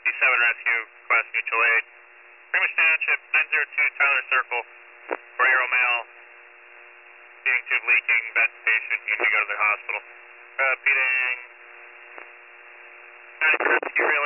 Rescue, request mutual aid. Greenwich Township, 902 Tyler Circle, 4-year-old male, feeding tube leaking, vent patient, you need to go to the hospital. Repeating. 9 rescue relay.